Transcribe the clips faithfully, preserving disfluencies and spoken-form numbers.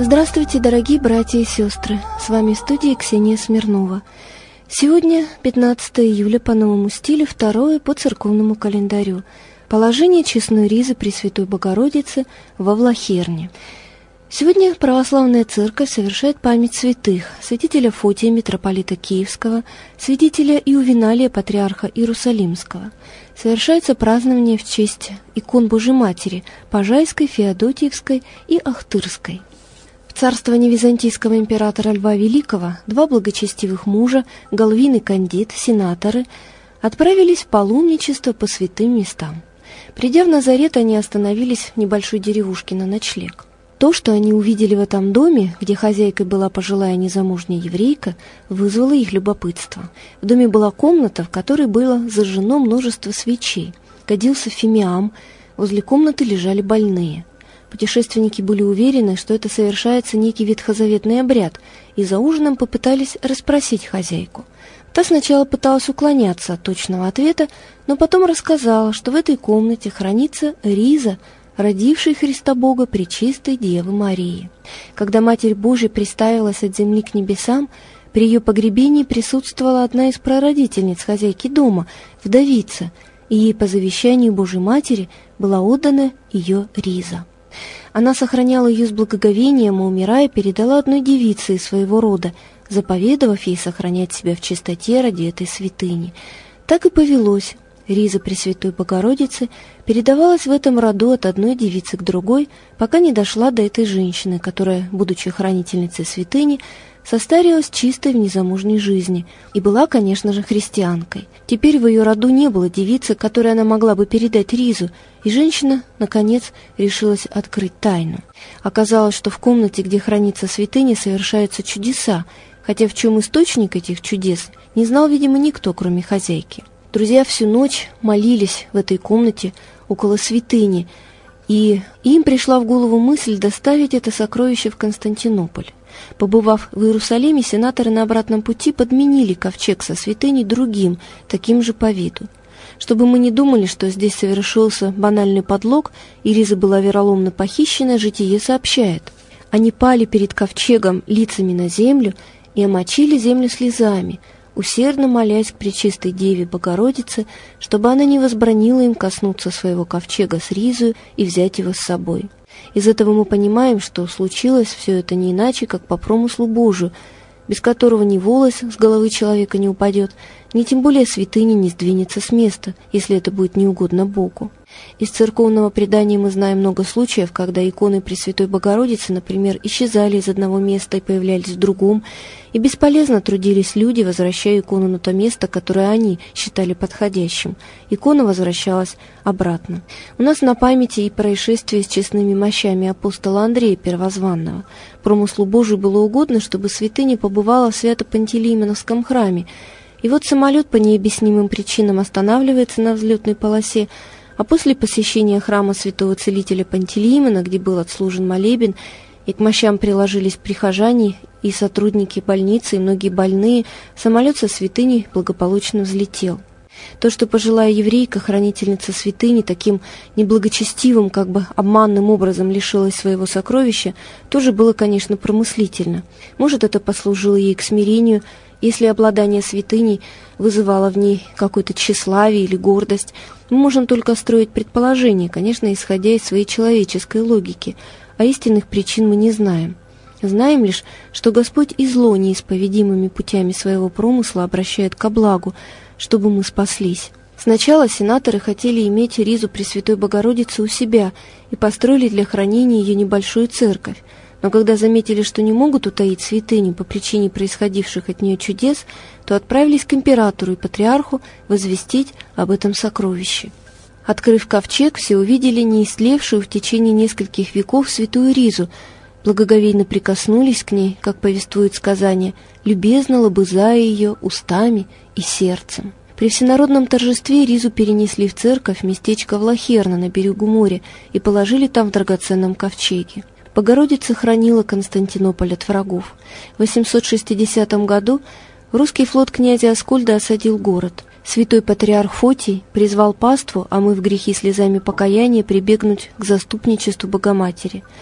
Здравствуйте, дорогие братья и сестры! С вами в студии Ксения Смирнова. Сегодня пятнадцатое июля по новому стилю, второе по церковному календарю. Положение честной ризы Пресвятой Богородицы во Влахерне. Сегодня православная церковь совершает память святых: святителя Фотия, митрополита Киевского, святителя Иувеналия, патриарха Иерусалимского. Совершается празднование в честь икон Божьей Матери Пожайской, Феодотиевской и Ахтырской. В царствовании византийского императора Льва Великого два благочестивых мужа, Галвин и Кандид, сенаторы, отправились в паломничество по святым местам. Придя в Назарет, они остановились в небольшой деревушке на ночлег. То, что они увидели в этом доме, где хозяйкой была пожилая незамужняя еврейка, вызвало их любопытство. В доме была комната, в которой было зажжено множество свечей. Кадился фимиам, возле комнаты лежали больные. Путешественники были уверены, что это совершается некий ветхозаветный обряд, и за ужином попытались расспросить хозяйку. Та сначала пыталась уклоняться от точного ответа, но потом рассказала, что в этой комнате хранится риза, родившей Христа Бога Пречистой Девы Марии. Когда Матерь Божия приставилась от земли к небесам, при ее погребении присутствовала одна из прародительниц хозяйки дома, вдовица, и ей по завещанию Божьей Матери была отдана ее риза. Она сохраняла ее с благоговением и, умирая, передала одной девице из своего рода, заповедовав ей сохранять себя в чистоте ради этой святыни. Так и повелось. Риза Пресвятой Богородицы передавалась в этом роду от одной девицы к другой, пока не дошла до этой женщины, которая, будучи хранительницей святыни, состарилась чистой в незамужней жизни и была, конечно же, христианкой. Теперь в ее роду не было девицы, которой она могла бы передать ризу, и женщина, наконец, решилась открыть тайну. Оказалось, что в комнате, где хранится святыня, совершаются чудеса, хотя в чем источник этих чудес, не знал, видимо, никто, кроме хозяйки. Друзья всю ночь молились в этой комнате около святыни, и им пришла в голову мысль доставить это сокровище в Константинополь. Побывав в Иерусалиме, сенаторы на обратном пути подменили ковчег со святыней другим, таким же по виду. Чтобы мы не думали, что здесь совершился банальный подлог, и риза была вероломно похищена, житие сообщает. Они пали перед ковчегом лицами на землю и омочили землю слезами, усердно молясь к Пречистой Деве Богородице, чтобы она не возбранила им коснуться своего ковчега с ризою и взять его с собой. Из этого мы понимаем, что случилось все это не иначе, как по промыслу Божию, без которого ни волос с головы человека не упадет, ни тем более святыня не сдвинется с места, если это будет неугодно Богу. Из церковного предания мы знаем много случаев, когда иконы Пресвятой Богородицы, например, исчезали из одного места и появлялись в другом, и бесполезно трудились люди, возвращая икону на то место, которое они считали подходящим. Икона возвращалась обратно. У нас на памяти и происшествие с честными мощами апостола Андрея Первозванного. Промыслу Божию было угодно, чтобы святыня побывала в Свято-Пантелеймоновском храме. И вот самолет по необъяснимым причинам останавливается на взлетной полосе, а после посещения храма святого целителя Пантелеимона, где был отслужен молебен, и к мощам приложились прихожане и сотрудники больницы, и многие больные, самолет со святыней благополучно взлетел. То, что пожилая еврейка, хранительница святыни, таким неблагочестивым, как бы обманным образом лишилась своего сокровища, тоже было, конечно, промыслительно. Может, это послужило ей к смирению, если обладание святыней вызывало в ней какое-то тщеславие или гордость. Мы можем только строить предположения, конечно, исходя из своей человеческой логики, а истинных причин мы не знаем. Знаем лишь, что Господь и зло неисповедимыми путями своего промысла обращает ко благу, чтобы мы спаслись. Сначала сенаторы хотели иметь ризу Пресвятой Богородицы у себя и построили для хранения ее небольшую церковь, но когда заметили, что не могут утаить святыню по причине происходивших от нее чудес, то отправились к императору и патриарху возвестить об этом сокровище. Открыв ковчег, все увидели неистлевшую в течение нескольких веков святую ризу, благоговейно прикоснулись к ней, как повествует сказание, любезно лобызая ее устами и сердцем. При всенародном торжестве ризу перенесли в церковь местечко Влахерна на берегу моря и положили там в драгоценном ковчеге. Богородица хранила Константинополь от врагов. В восемьсот шестидесятом году русский флот князя Аскольда осадил город. Святой патриарх Фотий призвал паству, омыв грехи слезами покаяния, прибегнуть к заступничеству Богоматери.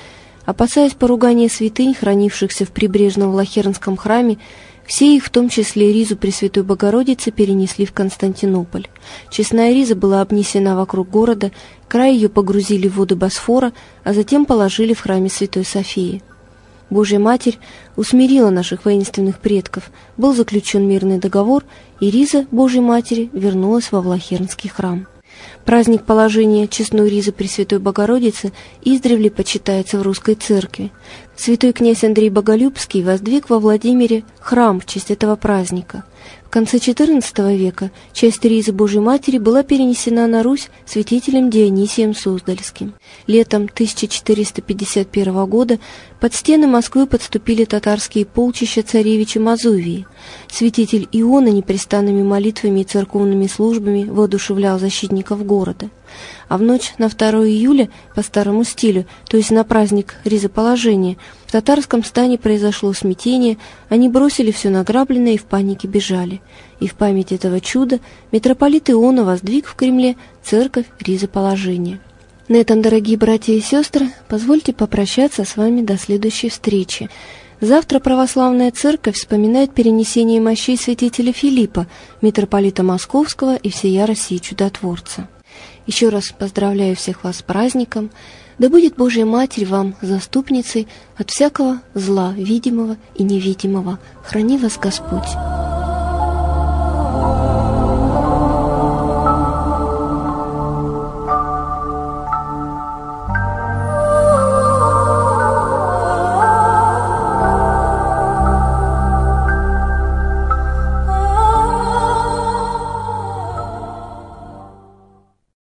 Опасаясь поругания святынь, хранившихся в прибрежном Влахернском храме, все их, в том числе ризу Пресвятой Богородицы, перенесли в Константинополь. Честная риза была обнесена вокруг города, край ее погрузили в воды Босфора, а затем положили в храме Святой Софии. Божья Матерь усмирила наших воинственных предков, был заключен мирный договор, и риза Божьей Матери вернулась во Влахернский храм. Праздник положения честной ризы Пресвятой Богородицы издревле почитается в русской церкви. Святой князь Андрей Боголюбский воздвиг во Владимире храм в честь этого праздника. В конце четырнадцатого века часть ризы Божьей Матери была перенесена на Русь святителем Дионисием Суздальским. Летом тысяча четыреста пятьдесят первого года под стены Москвы подступили татарские полчища царевича Мазувии. Святитель Иона непрестанными молитвами и церковными службами воодушевлял защитников города. А в ночь на второе июля по старому стилю, то есть на праздник ризоположения, в татарском стане произошло смятение, они бросили все награбленное и в панике бежали. И в память этого чуда митрополит Иона воздвиг в Кремле церковь ризоположения. На этом, дорогие братья и сестры, позвольте попрощаться с вами до следующей встречи. Завтра православная церковь вспоминает перенесение мощей святителя Филиппа, митрополита Московского и всея России чудотворца. Еще раз поздравляю всех вас с праздником. Да будет Божья Матерь вам заступницей от всякого зла, видимого и невидимого. Храни вас Господь.